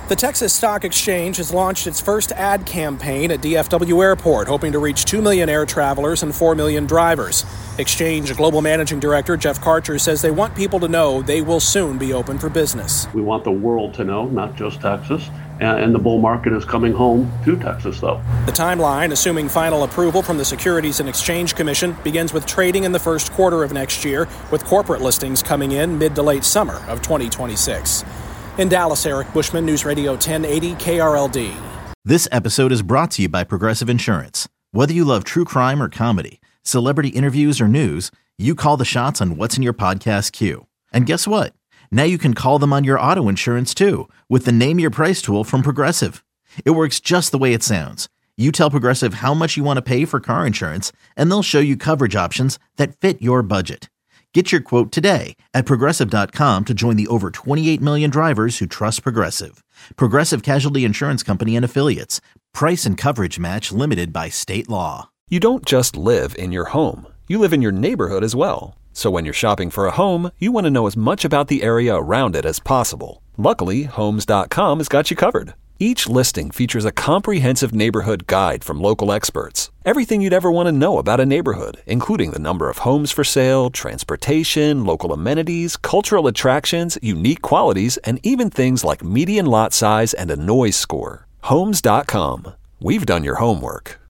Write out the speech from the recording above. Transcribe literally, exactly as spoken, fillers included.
The Texas Stock Exchange has launched its first ad campaign at D F W Airport, hoping to reach two million air travelers and four million drivers. Exchange Global Managing Director Jeff Karcher says they want people to know they will soon be open for business. We want the world to know, not just Texas, and the bull market is coming home to Texas, though. The timeline, assuming final approval from the Securities and Exchange Commission, begins with trading in the first quarter of next year, with corporate listings coming in mid to late summer of twenty twenty-six. In Dallas, Eric Bushman, News Radio ten eighty K R L D. This episode is brought to you by Progressive Insurance. Whether you love true crime or comedy, celebrity interviews or news, you call the shots on what's in your podcast queue. And guess what? Now you can call them on your auto insurance too, with the Name Your Price tool from Progressive. It works just the way it sounds. You tell Progressive how much you want to pay for car insurance, and they'll show you coverage options that fit your budget. Get your quote today at Progressive dot com to join the over twenty-eight million drivers who trust Progressive. Progressive Casualty Insurance Company and Affiliates. Price and coverage match limited by state law. You don't just live in your home. You live in your neighborhood as well. So when you're shopping for a home, you want to know as much about the area around it as possible. Luckily, Homes dot com has got you covered. Each listing features a comprehensive neighborhood guide from local experts. Everything you'd ever want to know about a neighborhood, including the number of homes for sale, transportation, local amenities, cultural attractions, unique qualities, and even things like median lot size and a noise score. Homes dot com. We've done your homework.